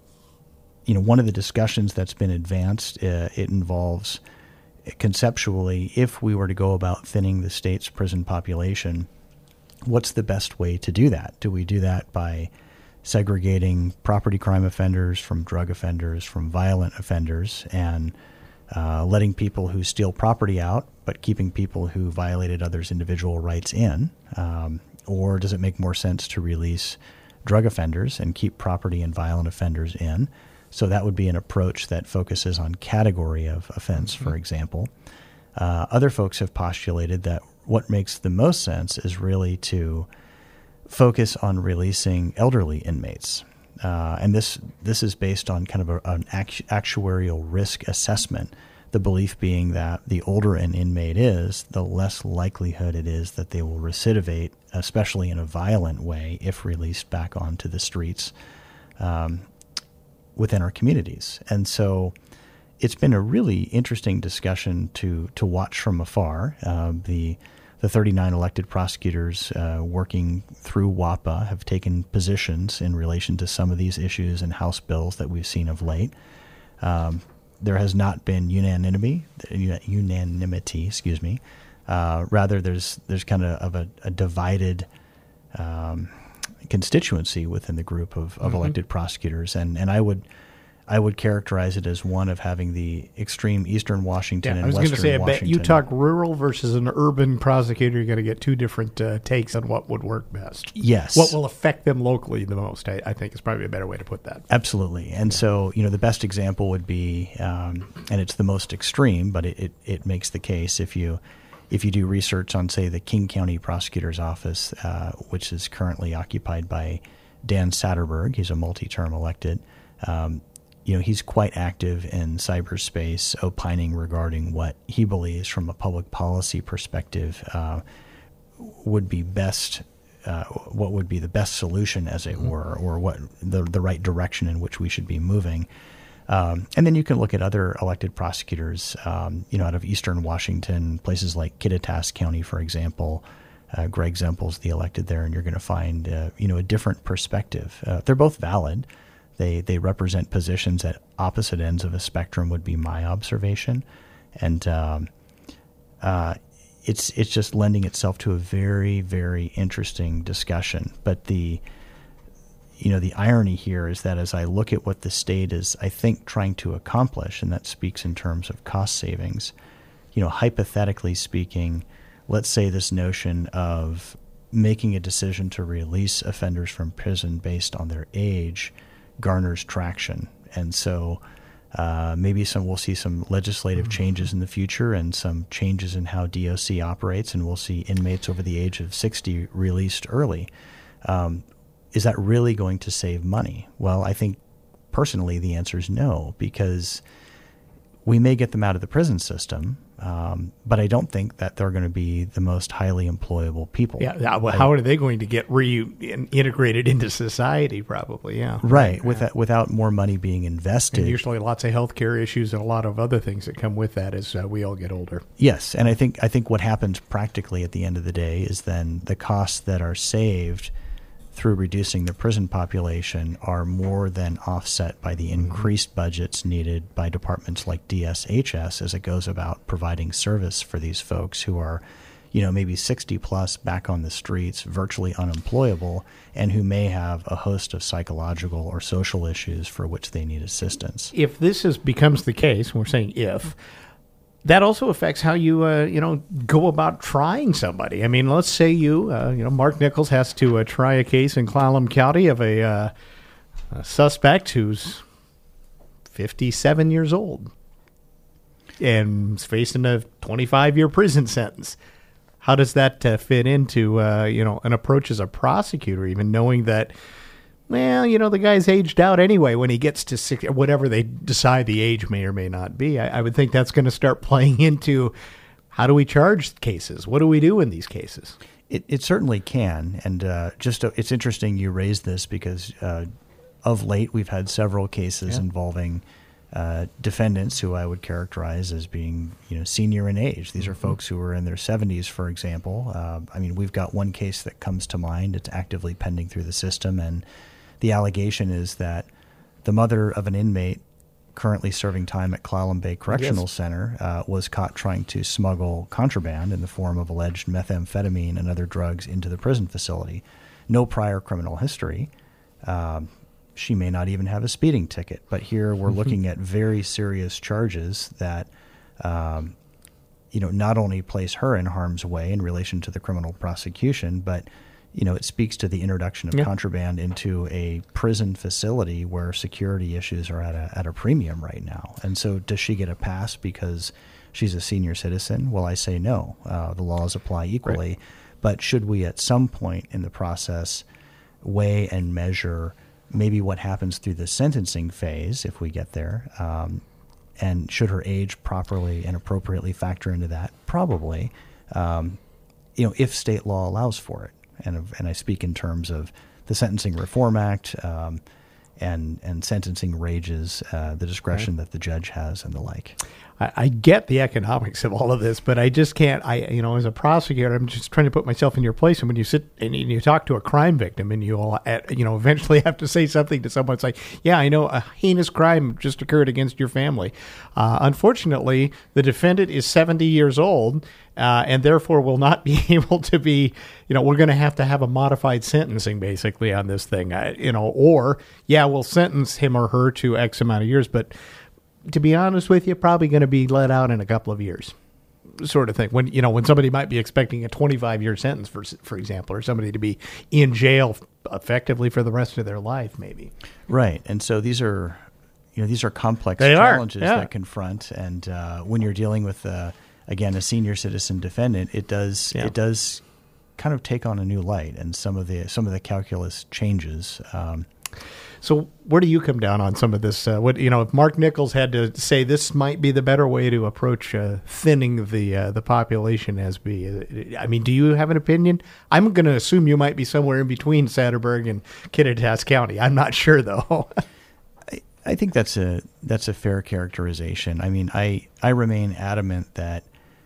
you know, one of the discussions that's been advanced, uh, it involves conceptually, if we were to go about thinning the state's prison population, what's the best way to do that? Do we do that by segregating property crime offenders from drug offenders, from violent offenders, and uh, letting people who steal property out, but keeping people who violated others' individual rights in? Um, or does it make more sense to release drug offenders and keep property and violent offenders in? So that would be an approach that focuses on category of offense, for example. Uh, other folks have postulated that what makes the most sense is really to focus on releasing elderly inmates. Uh, and this this is based on kind of a, an actu- actuarial risk assessment, the belief being that the older an inmate is, the less likelihood it is that they will recidivate, especially in a violent way, if released back onto the streets Um, within our communities. And so it's been a really interesting discussion to to watch from afar. Uh, the the thirty-nine elected prosecutors uh, working through WAPA have taken positions in relation to some of these issues and House bills that we've seen of late. Um, there has not been unanimity, unanimity, excuse me. Uh, rather, there's there's kind of, of a, a divided um, constituency within the group of, of mm-hmm. elected prosecutors, and and I would I would characterize it as one of having the extreme Eastern Washington yeah, and Western Washington. I was going to say, I bet you talk rural versus an urban prosecutor, you're going to get two different uh, takes on what would work best. Yes. What will affect them locally the most, I, I think is probably a better way to put that. Absolutely. And yeah. so, you know, the best example would be, um, and it's the most extreme, but it, it, it makes the case if you if you do research on, say, the King County Prosecutor's Office, uh, which is currently occupied by Dan Satterberg. He's a multi-term elected. Um, You know, he's quite active in cyberspace, opining regarding what he believes from a public policy perspective uh, would be best, uh, what would be the best solution, as it mm-hmm. were, or what the the right direction in which we should be moving. Um, and then you can look at other elected prosecutors, um, you know, out of Eastern Washington, places like Kittitas County, for example. Uh, Greg Zempel's the elected there, and you're going to find, uh, you know, a different perspective. Uh, they're both valid. They they represent positions at opposite ends of a spectrum, would be my observation, and um, uh, it's it's just lending itself to a very very interesting discussion. But the you know the irony here is that as I look at what the state is, I think, trying to accomplish, and that speaks in terms of cost savings. You know, hypothetically speaking, let's say this notion of making a decision to release offenders from prison based on their age garners traction, and so uh, maybe some we'll see some legislative mm-hmm. changes in the future and some changes in how D O C operates, and we'll see inmates over the age of sixty released early. Um, is that really going to save money? Well, I think personally the answer is no, because we may get them out of the prison system, um, but I don't think that they're going to be the most highly employable people. Yeah, well, how are they going to get reintegrated into society? Probably, yeah. Right, yeah. without without more money being invested. And usually, lots of healthcare issues and a lot of other things that come with that as uh, we all get older. Yes, and I think I think what happens practically at the end of the day is then the costs that are saved through reducing the prison population are more than offset by the increased budgets needed by departments like D S H S as it goes about providing service for these folks who are, you know, maybe sixty plus, back on the streets, virtually unemployable, and who may have a host of psychological or social issues for which they need assistance. If this is becomes the case, we're saying if, that also affects how you, uh, you know, go about trying somebody. I mean, let's say you, uh, you know, Mark Nichols has to uh, try a case in Clallam County of a, uh, a suspect who's fifty-seven years old and is facing a twenty-five year prison sentence. How does that uh, fit into, uh, you know, an approach as a prosecutor, even knowing that, well, you know, the guy's aged out anyway when he gets to six, whatever they decide the age may or may not be. I, I would think that's going to start playing into how do we charge cases? What do we do in these cases? It, it certainly can. And uh, just uh, it's interesting you raised this because uh, of late we've had several cases yeah. involving uh, defendants who I would characterize as being, you know, senior in age. These mm-hmm. are folks who are in their seventies, for example. Uh, I mean, we've got one case that comes to mind. It's actively pending through the system, and the allegation is that the mother of an inmate currently serving time at Clallam Bay Correctional yes. Center uh, was caught trying to smuggle contraband in the form of alleged methamphetamine and other drugs into the prison facility. No prior criminal history. Um, she may not even have a speeding ticket. But here we're looking at very serious charges that um, you know, not only place her in harm's way in relation to the criminal prosecution, but you know, it speaks to the introduction of yeah. contraband into a prison facility where security issues are at a at a premium right now. And so does she get a pass because she's a senior citizen? Well, I say no. Uh, the laws apply equally. Right. But should we at some point in the process weigh and measure maybe what happens through the sentencing phase, if we get there, um, and should her age properly and appropriately factor into that? Probably, um, you know, if state law allows for it. And, and I speak in terms of the Sentencing Reform Act um, and and sentencing rages, uh, the discretion right. that the judge has, and the like. I, I get the economics of all of this, but I just can't. I you know, as a prosecutor, I'm just trying to put myself in your place. And when you sit and you talk to a crime victim, and you all, you know, eventually have to say something to someone, it's like, yeah, I know a heinous crime just occurred against your family. Uh, unfortunately, the defendant is seventy years old. Uh, and therefore will not be able to be, you know, we're going to have to have a modified sentencing basically on this thing, uh, you know, or, yeah, we'll sentence him or her to X amount of years. But to be honest with you, probably going to be let out in a couple of years sort of thing. When, you know, when somebody might be expecting a twenty-five year sentence, for for example, or somebody to be in jail effectively for the rest of their life, maybe. Right. And so these are, you know, these are complex they challenges are. Yeah. that confront. And uh, when you're dealing with uh again, a senior citizen defendant, it does yeah. it does kind of take on a new light, and some of the some of the calculus changes. Um, so, where do you come down on some of this? Uh, what you know, if Mark Nichols had to say this might be the better way to approach uh, thinning the uh, the population, as be, I mean, do you have an opinion? I'm going to assume you might be somewhere in between Satterberg and Kittitas County. I'm not sure though. I, I think that's a that's a fair characterization. I mean, I I remain adamant that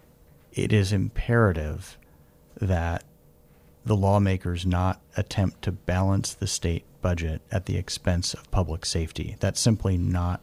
it is imperative that the lawmakers not attempt to balance the state budget at the expense of public safety. That's simply not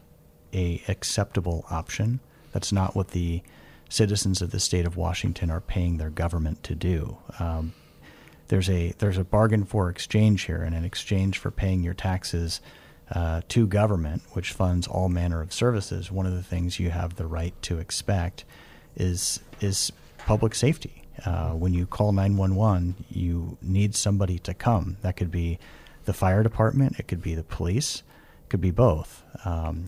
a acceptable option. That's not what the citizens of the state of Washington are paying their government to do. Um, there's a there's a bargain for exchange here, and in exchange for paying your taxes uh, to government, which funds all manner of services, one of the things you have the right to expect is is public safety. Uh, when you call nine one one, you need somebody to come. That could be the fire department. It could be the police. It could be both. Um,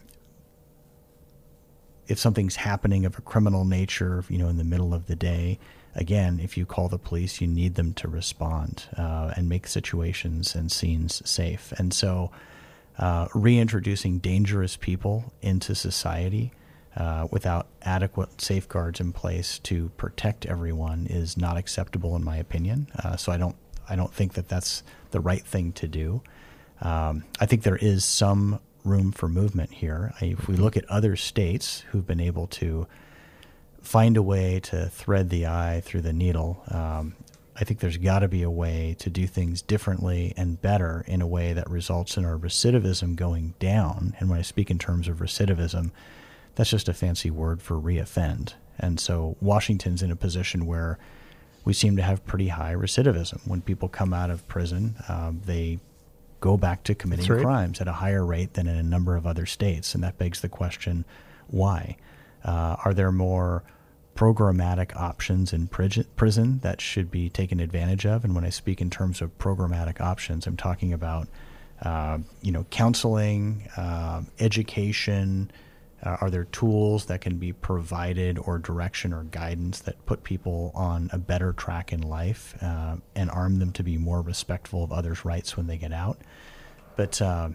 if something's happening of a criminal nature, you know, in the middle of the day, again, if you call the police, you need them to respond uh, and make situations and scenes safe. And so uh, reintroducing dangerous people into society Uh, without adequate safeguards in place to protect everyone is not acceptable, in my opinion. Uh, so I don't, I don't think that that's the right thing to do. Um, I think there is some room for movement here. I, if we look at other states who've been able to find a way to thread the eye through the needle, um, I think there's got to be a way to do things differently and better in a way that results in our recidivism going down. And when I speak in terms of recidivism, that's just a fancy word for reoffend. And so Washington's in a position where we seem to have pretty high recidivism. When people come out of prison, um, they go back to committing right. crimes at a higher rate than in a number of other states. And that begs the question, why? Uh, are there more programmatic options in prison that should be taken advantage of? And when I speak in terms of programmatic options, I'm talking about uh, you know, counseling, uh, education. Uh, are there tools that can be provided, or direction or guidance that put people on a better track in life uh, and arm them to be more respectful of others' rights when they get out? But uh,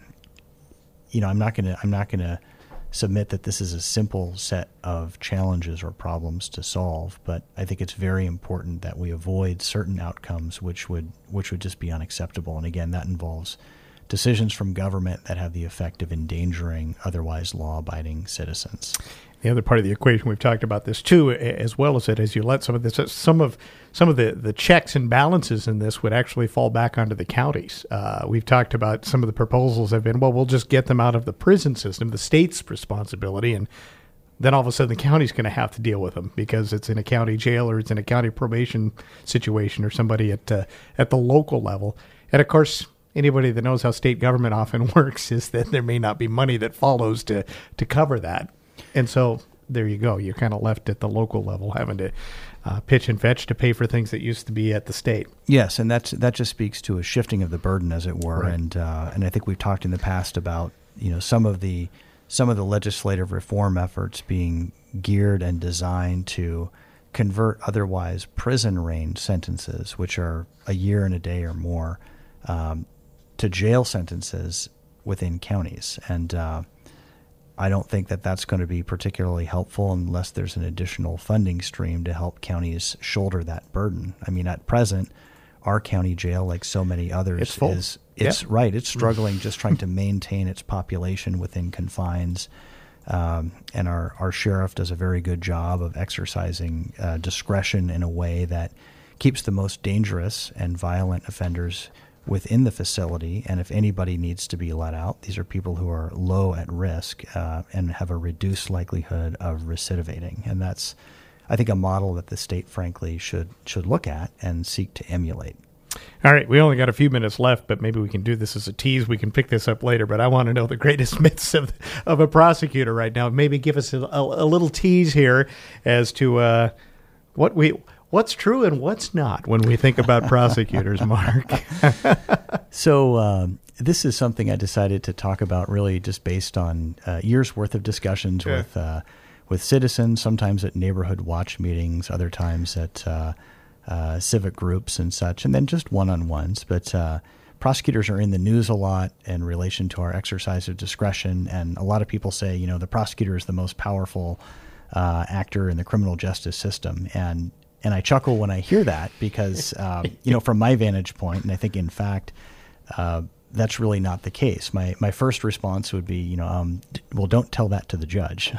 you know, I'm not gonna I'm not gonna submit that this is a simple set of challenges or problems to solve. But I think it's very important that we avoid certain outcomes which would which would just be unacceptable. And again, that involves decisions from government that have the effect of endangering otherwise law-abiding citizens. The other part of the equation, we've talked about this too, as well as it, as you let some of this, some of some of the, the checks and balances in this would actually fall back onto the counties. Uh, we've talked about some of the proposals have been, well, we'll just get them out of the prison system, the state's responsibility, and then all of a sudden the county's going to have to deal with them because it's in a county jail or it's in a county probation situation or somebody at uh, at the local level. And of course, anybody that knows how state government often works is that there may not be money that follows to, to cover that. And so there you go. You're kind of left at the local level having to uh, pitch and fetch to pay for things that used to be at the state. Yes, and that's that just speaks to a shifting of the burden, as it were. Right. And uh, and I think we've talked in the past about, you know, some of the some of the legislative reform efforts being geared and designed to convert otherwise prison-range sentences, which are a year and a day or more, um, to jail sentences within counties. And uh, I don't think that that's going to be particularly helpful unless there's an additional funding stream to help counties shoulder that burden. I mean, at present, our county jail, like so many others, It's full. is It's yeah. right. It's struggling just trying to maintain its population within confines. Um, and our, our sheriff does a very good job of exercising uh, discretion in a way that keeps the most dangerous and violent offenders within the facility. And if anybody needs to be let out, these are people who are low at risk uh, and have a reduced likelihood of recidivating. And that's, I think, a model that the state, frankly, should should look at and seek to emulate. All right, we only got a few minutes left, but maybe we can do this as a tease. We can pick this up later, but I want to know the greatest myths of of a prosecutor right now. Maybe give us a, a, a little tease here as to uh, what we what's true and what's not when we think about prosecutors, Mark. So um, this is something I decided to talk about really just based on uh, years' worth of discussions yeah. with uh, with citizens, sometimes at neighborhood watch meetings, other times at uh, uh, civic groups and such, and then just one-on-ones. But uh, prosecutors are in the news a lot in relation to our exercise of discretion, and a lot of people say, you know, the prosecutor is the most powerful uh, actor in the criminal justice system. And and I chuckle when I hear that because, um, you know, from my vantage point, and I think, in fact, uh, that's really not the case. My my first response would be, you know, um, well, don't tell that to the judge.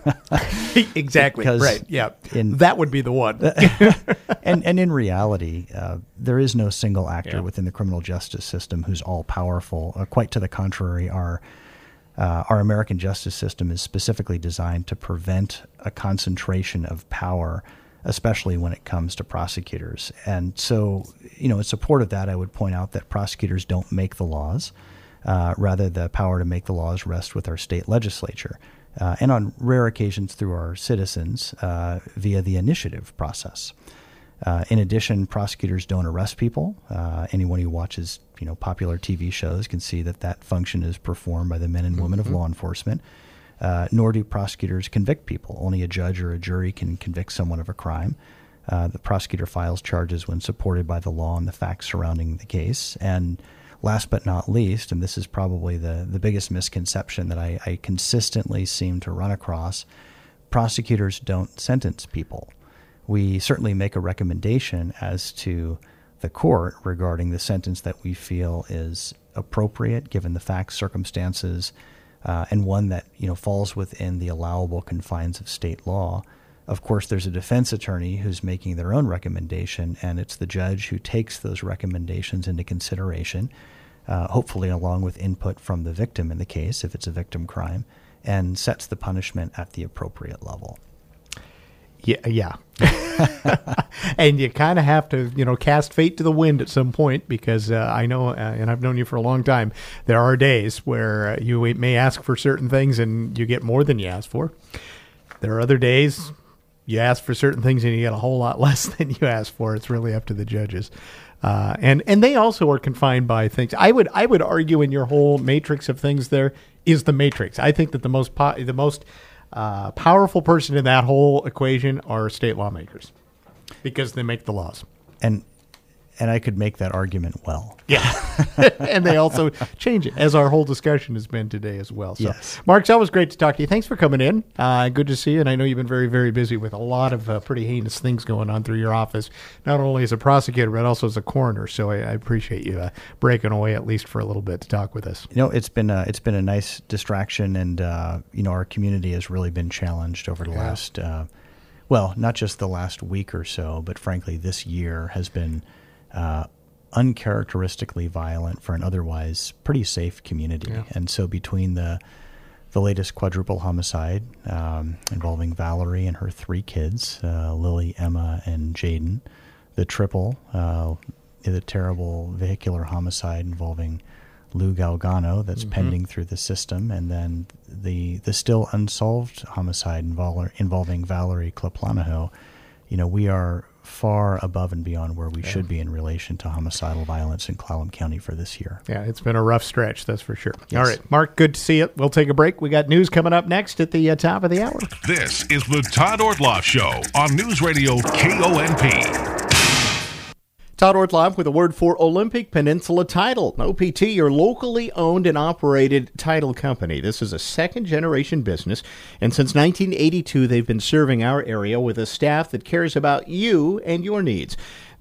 Exactly. Because right. Yeah. In, that would be the one. and and in reality, uh, there is no single actor yeah. within the criminal justice system who's all powerful. Uh, quite to the contrary, our uh, our American justice system is specifically designed to prevent a concentration of power, especially when it comes to prosecutors. And so, you know, in support of that, I would point out that prosecutors don't make the laws. Uh, rather, the power to make the laws rests with our state legislature, uh, and on rare occasions through our citizens uh, via the initiative process. Uh, in addition, prosecutors don't arrest people. Uh, anyone who watches, you know, popular T V shows can see that that function is performed by the men and women mm-hmm. of law enforcement. Uh, nor do prosecutors convict people. Only a judge or a jury can convict someone of a crime. Uh, the prosecutor files charges when supported by the law and the facts surrounding the case. And last but not least, and this is probably the, the biggest misconception that I, I consistently seem to run across, prosecutors don't sentence people. We certainly make a recommendation as to the court regarding the sentence that we feel is appropriate given the facts, circumstances, Uh, and one that, you know, falls within the allowable confines of state law. Of course, there's a defense attorney who's making their own recommendation, and it's the judge who takes those recommendations into consideration, uh, hopefully along with input from the victim in the case, if it's a victim crime, and sets the punishment at the appropriate level. Yeah, yeah. And you kind of have to, you know, cast fate to the wind at some point because uh, I know, uh, and I've known you for a long time, there are days where uh, you may ask for certain things and you get more than you ask for. There are other days you ask for certain things and you get a whole lot less than you ask for. It's really up to the judges. Uh, and, and they also are confined by things. I would I would argue in your whole matrix of things there is the matrix. I think that the most po- the most Uh, powerful person in that whole equation are state lawmakers because they make the laws. And and I could make that argument well. Yeah. And they also change it, as our whole discussion has been today as well. So, yes. Mark, it's always great to talk to you. Thanks for coming in. Uh, good to see you. And I know you've been very, very busy with a lot of uh, pretty heinous things going on through your office, not only as a prosecutor, but also as a coroner. So I, I appreciate you uh, breaking away at least for a little bit to talk with us. You know, it's been a, it's been a nice distraction, and, uh, you know, our community has really been challenged over the yeah. last, uh, well, not just the last week or so, but frankly, this year has been Uh, uncharacteristically violent for an otherwise pretty safe community. Yeah. And so between the the latest quadruple homicide um, involving Valerie and her three kids, uh, Lily, Emma, and Jaden, the triple, uh, the terrible vehicular homicide involving Lou Galgano that's mm-hmm. pending through the system, and then the the still unsolved homicide invol- involving Valerie Kleplanaho, you know, we are far above and beyond where we yeah. should be in relation to homicidal violence in Clallam County for this year. Yeah, it's been a rough stretch, that's for sure. Yes. All right, Mark, good to see you. We'll take a break. We got news coming up next at the uh, top of the hour. This is the Todd Ortloff Show on News Radio K O N P. Todd Ortloff with a word for Olympic Peninsula Title. O P T, your locally owned and operated title company. This is a second-generation business, and since nineteen eighty-two, they've been serving our area with a staff that cares about you and your needs.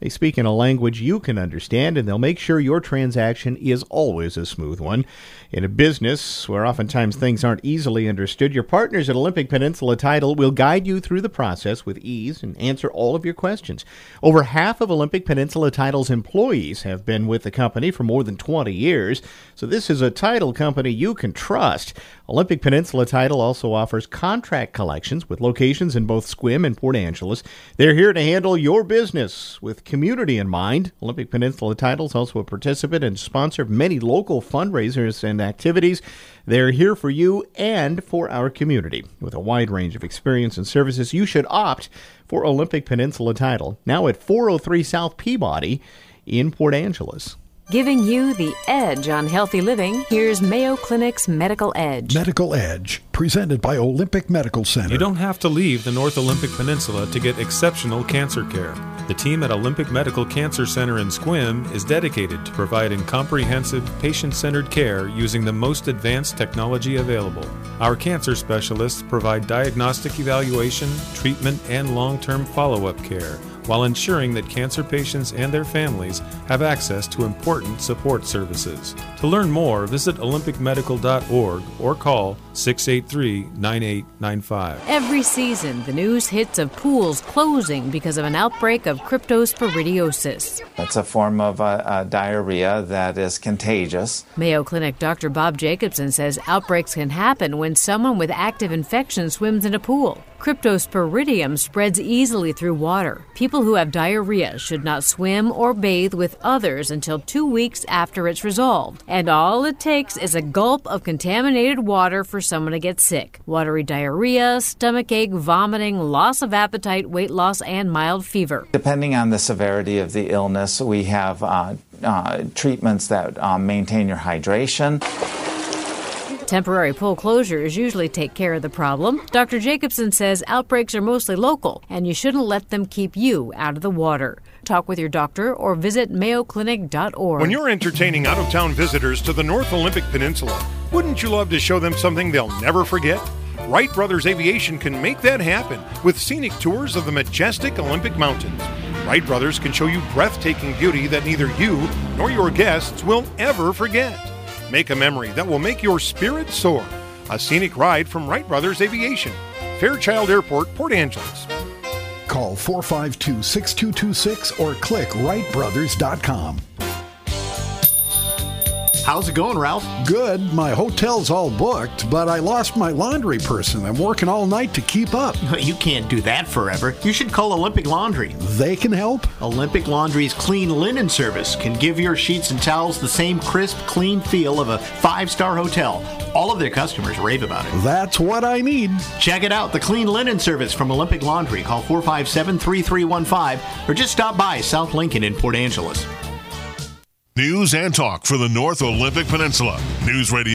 They speak in a language you can understand, and they'll make sure your transaction is always a smooth one. In a business where oftentimes things aren't easily understood, your partners at Olympic Peninsula Title will guide you through the process with ease and answer all of your questions. Over half of Olympic Peninsula Title's employees have been with the company for more than twenty years, so this is a title company you can trust. Olympic Peninsula Title also offers contract collections with locations in both Sequim and Port Angeles. They're here to handle your business with community in mind. Olympic Peninsula Title is also a participant and sponsor of many local fundraisers and activities. They're here for you and for our community. With a wide range of experience and services, you should opt for Olympic Peninsula Title, now at four oh three South Peabody in Port Angeles. Giving you the edge on healthy living, here's Mayo Clinic's Medical Edge. Medical Edge, presented by Olympic Medical Center. You don't have to leave the North Olympic Peninsula to get exceptional cancer care. The team at Olympic Medical Cancer Center in Sequim is dedicated to providing comprehensive, patient-centered care using the most advanced technology available. Our cancer specialists provide diagnostic evaluation, treatment, and long-term follow-up care, while ensuring that cancer patients and their families have access to important support services. To learn more, visit olympic medical dot org or call six eight three, nine eight nine five. Every season, the news hits of pools closing because of an outbreak of cryptosporidiosis. It's a form of uh, uh, diarrhea that is contagious. Mayo Clinic Doctor Bob Jacobson says outbreaks can happen when someone with active infection swims in a pool. Cryptosporidium spreads easily through water. People who have diarrhea should not swim or bathe with others until two weeks after it's resolved. And all it takes is a gulp of contaminated water for someone to get sick. Watery diarrhea, stomachache, vomiting, loss of appetite, weight loss, and mild fever. Depending on the severity of the illness, we have uh, uh, treatments that um, maintain your hydration. Temporary pool closures usually take care of the problem. Doctor Jacobson says outbreaks are mostly local, and you shouldn't let them keep you out of the water. Talk with your doctor or visit mayo clinic dot org. When you're entertaining out-of-town visitors to the North Olympic Peninsula, wouldn't you love to show them something they'll never forget? Wright Brothers Aviation can make that happen with scenic tours of the majestic Olympic Mountains. Wright Brothers can show you breathtaking beauty that neither you nor your guests will ever forget. Make a memory that will make your spirit soar. A scenic ride from Wright Brothers Aviation, Fairchild Airport, Port Angeles. Call four five two, six two two six or click wright brothers dot com. How's it going, Ralph? Good. My hotel's all booked, but I lost my laundry person. I'm working all night to keep up. You can't do that forever. You should call Olympic Laundry. They can help? Olympic Laundry's clean linen service can give your sheets and towels the same crisp, clean feel of a five-star hotel. All of their customers rave about it. That's what I need. Check it out, the clean linen service from Olympic Laundry. Call four five seven, three three one five or just stop by South Lincoln in Port Angeles. News and talk for the North Olympic Peninsula. News Radio.